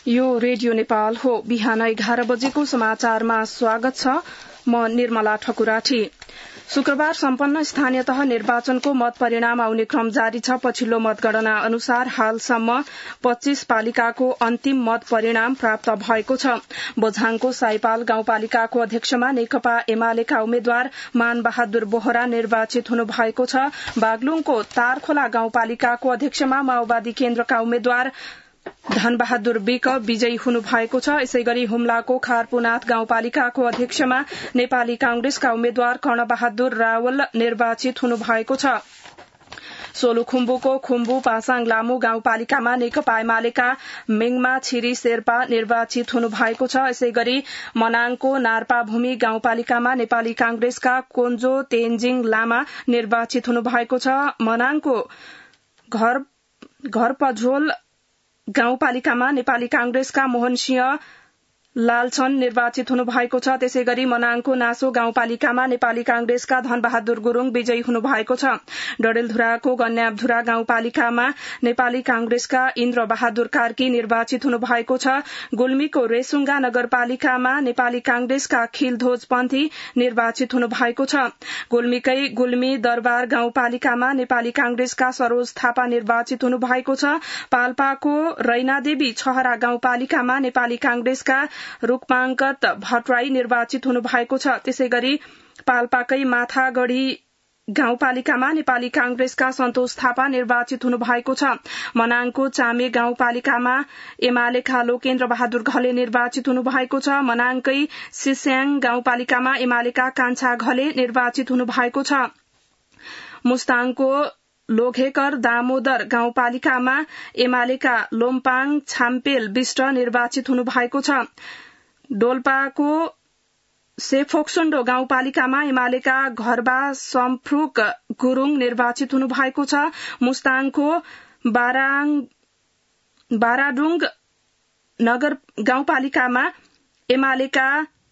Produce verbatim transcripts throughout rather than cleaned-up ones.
यो रेडियो नेपाल हो। बिहान एघार बजेको समाचारमा स्वागत छ। म निर्मला ठकुराठी। शुक्रबार सम्पन्न स्थानीय तह निर्वाचनको मत परिणाम आउने क्रम जारी छ। पछिल्लो मतगणना अनुसार हालसम्म पच्चीस पालिकाको अन्तिम मत परिणाम प्राप्त भएको छ। बोझाङको साइपाल गाउँपालिकाको अध्यक्षमा नेकपा एमालेका उम्मेद्वार मान बहादुर बोहरा निर्वाचित हुनु भएको छ। बागलुङको तारखोला गाउँपालिकाको अध्यक्षमा माओवादी केन्द्रका उम्मेद्वार धनबहादुर विक विजयी हुनु भएको छ। यसै गरी हुम्लाको खारपुनाथ गाउँपालिकाको अध्यक्षमा नेपाली कांग्रेसका उम्मेद्वार कर्णबहादुर रावल निर्वाचित हुनु भएको छ। सोलुखुम्बुको खुम्बु पासाङ लामु गाउँपालिकामा नेकपा एमालेका मेङमा छिरी शेर्पा निर्वाचित हुनु भएको छ। यसै गरी मनाङको नार्पाभूमि गाउँपालिकामा नेपाली कांग्रेसका कोन्जो तेन्जिङ लामा निर्वाचित हुनु भएको छ। मनाङको घर घरपझोल गाउँपालिकामा नेपाली कांग्रेसका मोहन सिंह लालछन निर्वाचित हुनु भएको छ। त्यसै गरी मनाङको नासो गाउँपालिकामा नेपाली कांग्रेसका धनबहादुर गुरूङ विजयी हुनु भएको छ। डडेलधुराको गन्याबधुरा गाउँपालिकामा नेपाली कांग्रेसका इन्द्र बहादुर कार्की निर्वाचित हुनु भएको छ। गुल्मीको रेसुङ्गा नगरपालिकामा नेपाली कांग्रेसका खिलध्वज पन्थी निर्वाचित हुनु भएको छ। गुल्मीकै गुल्मी दरबार गाउँपालिकामा नेपाली कांग्रेसका सरोज थापा निर्वाचित हुनु भएको छ। पाल्पाको रैनादेवी छहरा गाउँपालिकामा नेपाली कांग्रेसका रूपमाङ्कत भट्टराई निर्वाचित हुनु भएको छ। त्यसै गरी पाल्पाकै माथागढ़ी गाउँपालिकामा नेपाली कांग्रेसका सन्तोष थापा निर्वाचित हुनु भएको छ। मनाङको चामे गाउँपालिकामा एमालेका लोकेन्द्र बहादुर घले निर्वाचित हुनु भएको छ। मनाङकै सिस्याङ गाउँपालिकामा एमालेका कान्छा घले निर्वाचित हुनु भएको छ। मुस्ताङको लोघेकर दामोदर गाउँपालिकामा एमालेका लोम्पाङ छाम्पेल विष्ट निर्वाचित हुनु भएको छ। डोल्पाको सेफोक्सुण्डो गाउँपालिकामा एमालेका घरबा सम्फ्रुक गुरूङ निर्वाचित हुनु भएको छ। मुस्ताङको बाराङ बाराडुङ नगर गाउँपालिकामा एमालेका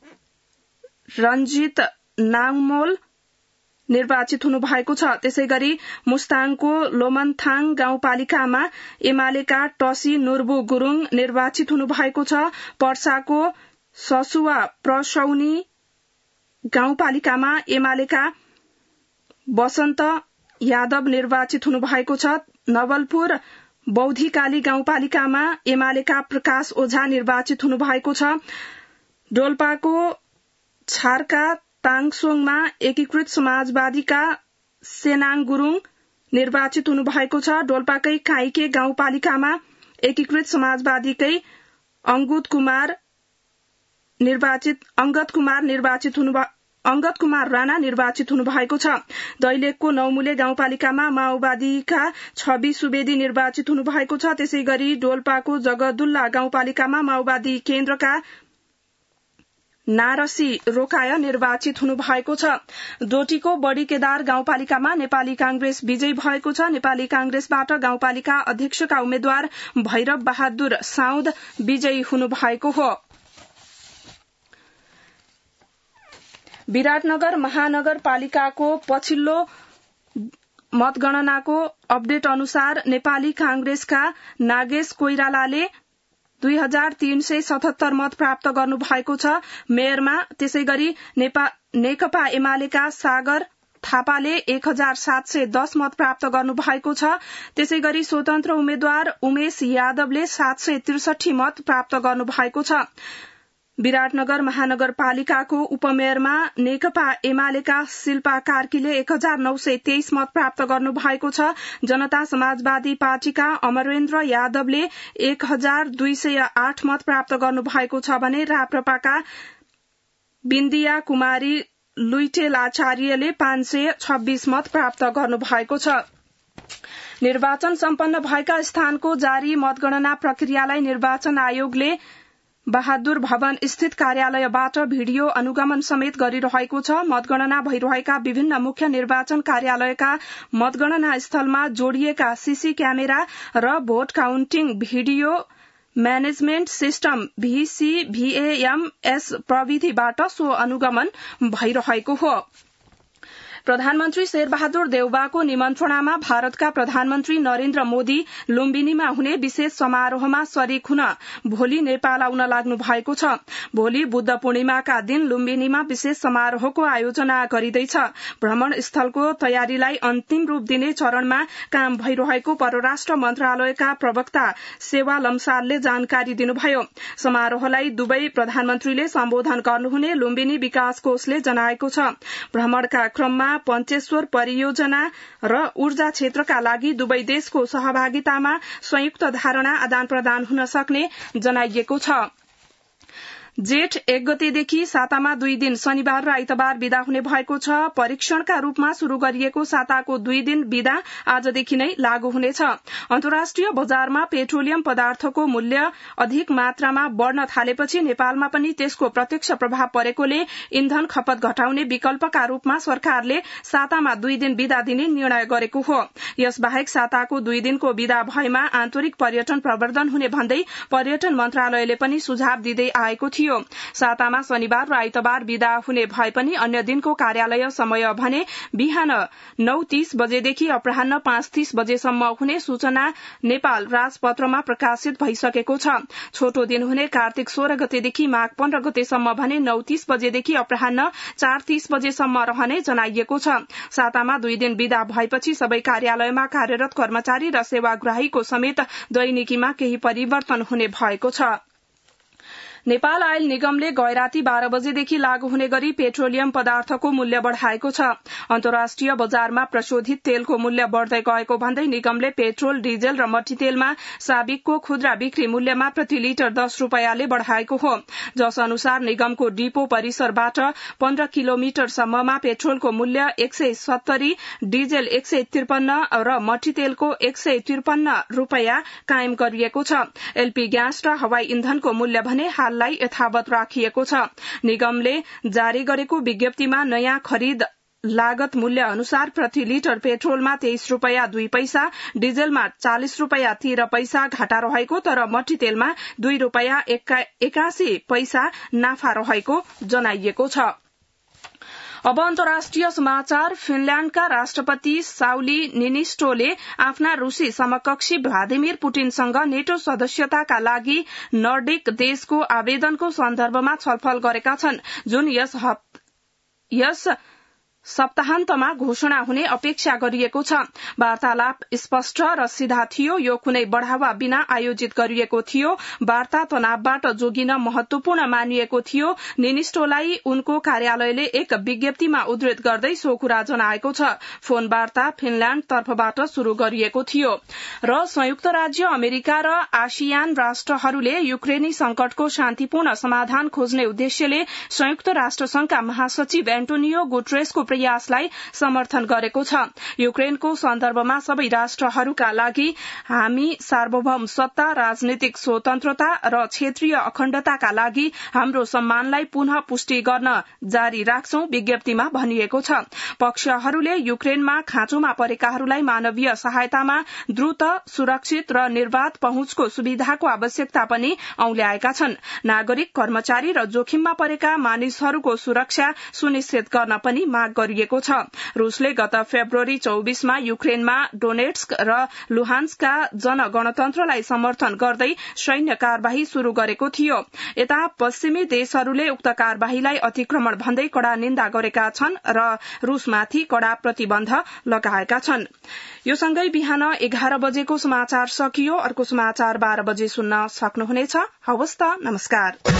रञ्जित नाङमोल निर्वाचित हुनु भएको छ। त्यसै गरी मुस्ताङको लोमनथाङ गाउँपालिकामा एमालेका टसी नुर्बु गुरूङ निर्वाचित हुनु भएको छ। पर्साको ससुवा प्रसौनी गाउँपालिकामा एमालेका वसन्त यादव निर्वाचित हुनु भएको छ। नवलपुर बौद्धिकाली गाउँपालिकामा एमालेका प्रकाश ओझा निर्वाचित हुनु भएको छ। डोल्पाको छारका ताङसोङमा एकीकृत समाजवादीका सेनाङ गुरूङ निर्वाचित हुनु भएको छ। डोल्पाकै काइके गाउँपालिकामा एकीकृत समाजवादीकै अंगुत कुमार निर्वाचित अंगत कुमार निर्वाचित हुनु अंगत कुमार राणा निर्वाचित हुनु भएको छ। दैलेखको नौमुले गाउँपालिकामा माओवादीका छवि सुवेदी निर्वाचित हुनु भएको छ। त्यसै गरी डोल्पाको जगदुल्ला गाउँपालिकामा माओवादी केन्द्रका नारसी रोकाय निर्वाचित हुनु भएको छ। डोटीको बड़ी केदार गाउँपालिकामा नेपाली कांग्रेस विजयी भएको छ। नेपाली कांग्रेसबाट गाउँपालिका अध्यक्षका उम्मेद्वार भैरव बहादुर साउद विजयी हुनु भएको हो। विराटनगर महानगरपालिकाको पछिल्लो मतगणनाको अपडेट अनुसार नेपाली कांग्रेसका नागेश कोइरालाले दुई हजार तीन सय सतहत्तर मत प्राप्त गर्नु भएको छ मेयरमा। त्यसै गरी नेकपा एमालेका सागर थापाले एक हजार सात सय दस मत प्राप्त गर्नु भएको छ। त्यसै गरी स्वतन्त्र उम्मेद्वार उमेश यादवले सात सय त्रिसठी मत प्राप्त गर्नु भएको छ। विराटनगर महानगरपालिकाको उपमेयरमा नेकपा एमालेका शिल्पा कार्कीले एक हजार नौ सय तेइस मत प्राप्त गर्नु भएको छ। जनता समाजवादी पार्टीका अमरेन्द्र यादवले एक हजार दुई सय आठ मत प्राप्त गर्नु भएको छ भने राप्रपाका बिन्दिया कुमारी लुइटेल आचार्यले पाँच सय छब्बीस मत प्राप्त गर्नु भएको छ। निर्वाचन सम्पन्न भएका स्थानको जारी मतगणना प्रक्रियालाई निर्वाचन आयोगले बहादुर भवन स्थित कार्यालयबाट भिडियो अनुगमन समेत गरिरहेको छ। मतगणना भइरहेका विभिन्न मुख्य निर्वाचन कार्यालयका मतगणना स्थलमा जोडिएका सीसी क्यामेरा र vote counting video management system VCVMS प्रविधिबाट सो अनुगमन भइरहेको हो। प्रधानमन्त्री शेरबहादुर देउवाको निमन्त्रणामा भारतका प्रधानमन्त्री नरेन्द्र मोदी लुम्बिनीमा हुने विशेष समारोहमा शरीक हुन भोलि नेपाल आउन लाग्नु भएको छ। भोलि बुद्ध पूर्णिमाका दिन लुम्बिनीमा विशेष समारोहको आयोजना गरिँदैछ। भ्रमण स्थलको तयारीलाई अन्तिम रूप दिने चरणमा काम भइरहेको परराष्ट्र मन्त्रालयका प्रवक्ता सेवा लम्सालले जानकारी दिनुभयो। समारोहलाई दुवै प्रधानमन्त्रीले सम्बोधन गर्नुहुने लुम्बिनी विकास कोषले जनाएको छ। भ्रमणका क्रममा पञ्चेश्वर परियोजना र ऊर्जा क्षेत्रका लागि दुवै देशको सहभागितामा संयुक्त धारणा आदान प्रदान हुन सक्ने जनाइएको छ। जेठ एक गतेदेखि सातामा दुई दिन शनिबार र आइतबार विदा हुने भएको छ। परीक्षणका रूपमा शुरू गरिएको साताको दुई दिन विदा आजदेखि नै लागू हुनेछ। अन्तर्राष्ट्रिय बजारमा पेट्रोलियम पदार्थको मूल्य अधिक मात्रामा बढ़न थालेपछि नेपालमा पनि त्यसको प्रत्यक्ष प्रभाव परेकोले इन्धन खपत घटाउने विकल्पका रूपमा सरकारले सातामा दुई दिन विदा दिने निर्णय गरेको हो। यसबाहेक साताको दुई दिनको विदा भएमा आन्तरिक पर्यटन प्रवर्धन हुने भन्दै पर्यटन मन्त्रालयले पनि सुझाव दिँदै आएको थियो। सातामा शनिबार र आइतबार विदा हुने भए पनि अन्य दिनको कार्यालय समय भने बिहान नौ तीस बजेदेखि अपराह्न पाँच तीस बजेसम्म हुने सूचना नेपाल राजपत्रमा प्रकाशित भइसकेको छ। छोटो दिन हुने कार्तिक सोह्र गतेदेखि माघ पन्ध्र गतेसम्म भने नौ तीस बजेदेखि अपराह्न चार तीस बजेसम्म रहने जनाइएको छ। सातामा दुई दिन विदा भएपछि सबै कार्यालयमा कार्यरत कर्मचारी र सेवाग्राहीको समेत दैनिकीमा केही परिवर्तन हुने भएको छ। नेपाल आयल निगमले गैराती बाह्र बजेदेखि लागू हुने गरी पेट्रोलियम पदार्थको मूल्य बढ़ाएको छ। अन्तर्राष्ट्रिय बजारमा प्रशोधित तेलको मूल्य बढ़दै गएको भन्दै निगमले पेट्रोल, डिजल र मट्टीतेलमा साबिकको खुद्रा बिक्री मूल्यमा प्रति लिटर दस रूपियाँले बढ़ाएको हो। जस अनुसार निगमको डिपो परिसरबाट पन्ध्र किलोमिटरसम्ममा पेट्रोलको मूल्य एक सय सत्तरी, डिजल एक सय त्रिपन्न र मट्टीतेलको एक सय त्रिपन्न रूपियाँ कायम गरिएको छ। एलपी ग्यास र हवाई इन्धनको मूल्य भने लाई यथावत राखिएको छ। निगमले जारी गरेको विज्ञप्तिमा नयाँ खरिद लागत मूल्य अनुसार प्रति लिटर पेट्रोलमा तेइस रूपियाँ दुई पैसा, डिजलमा चालिस रूपियाँ तेह्र पैसा घाटा रहेको तर मट्टीतेलमा दुई रूपियाँ एकासी पैसा नाफा रहेको जनाइएको छ। अब अन्तर्राष्ट्रिय समाचार। फिनल्याण्डका राष्ट्रपति साउली निनिस्टोले आफ्ना रूसी समकक्षी भ्लादिमिर पुटिनसँग नेटो सदस्यताका लागि नर्डिक देशको आवेदनको सन्दर्भमा छलफल गरेका छन्, जुन यस यस सप्ताहन्तमा घोषणा हुने अपेक्षा गरिएको छ। वार्तालाप स्पष्ट र सिधा थियो। यो कुनै बढ़ावा बिना आयोजित गरिएको थियो। वार्ता तनावबाट जोगिन महत्वपूर्ण मानिएको थियो। निनिस्टोलाई उनको कार्यालयले एक विज्ञप्तिमा उद्धृत गर्दै सो कुरा जनाएको छ। फोन वार्ता फिनल्याण्ड तर्फबाट शुरू गरिएको थियो। र संयुक्त राज्य अमेरिका र आसियान राष्ट्रहरूले युक्रेनी संकटको शान्तिपूर्ण समाधान खोज्ने उद्देश्यले संयुक्त राष्ट्र संघका महासचिव एन्टोनियो गुटेरेसको प्रयासलाई समर्थन गरेको छ। युक्रेनको सन्दर्भमा सबै राष्ट्रहरूका लागि हामी सार्वभौम सत्ता, राजनीतिक स्वतन्त्रता र क्षेत्रीय अखण्डताका लागि हाम्रो सम्मानलाई पुनः पुष्टि गर्न जारी राख्छौं, विज्ञप्तिमा भनिएको छ। पक्षहरूले युक्रेनमा खाँचोमा परेकाहरूलाई मानवीय सहायतामा द्रुत, सुरक्षित र निर्वाध पहुँचको सुविधाको आवश्यकता पनि औल्याएका छन्। नागरिक, कर्मचारी र जोखिममा परेका मानिसहरूको सुरक्षा सुनिश्चित गर्न पनि माग गरिएको छ। रूसले गत फेब्रुअरी चौबीसमा युक्रेनमा डोनेट्स्क र लुहान्स्कका जनगणतन्त्रलाई समर्थन गर्दै सैन्य कार्यवाही शुरू गरेको थियो। यता पश्चिमी देशहरूले उक्त कार्यवाहीलाई अतिक्रमण भन्दै कड़ा निन्दा गरेका छन् र रूसमाथि कड़ा प्रतिबन्ध लगाएका छन्। यो सँगै बिहान एघार बजेको समाचार सकियो। अर्को समाचार बाह्र बजे सुन्न सक्नुहुनेछ। हवस् त, नमस्कार।